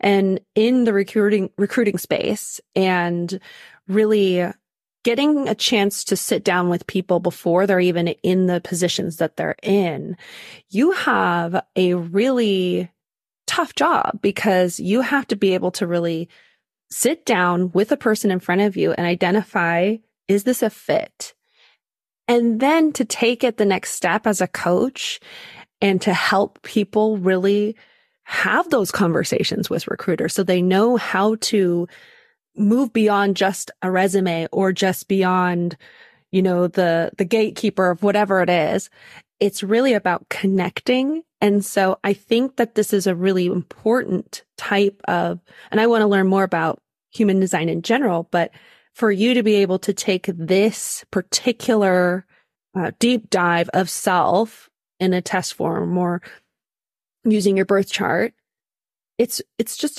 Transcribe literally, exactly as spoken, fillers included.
and in the recruiting recruiting space, and really getting a chance to sit down with people before they're even in the positions that they're in, you have a really tough job, because you have to be able to really sit down with a person in front of you and identify, is this a fit? And then to take it the next step as a coach and to help people really have those conversations with recruiters so they know how to move beyond just a resume or just beyond, you know, the, the gatekeeper of whatever it is. It's really about connecting. And so I think that this is a really important type of, and I want to learn more about human design in general, but for you to be able to take this particular uh, deep dive of self in a test form or using your birth chart, it's, it's just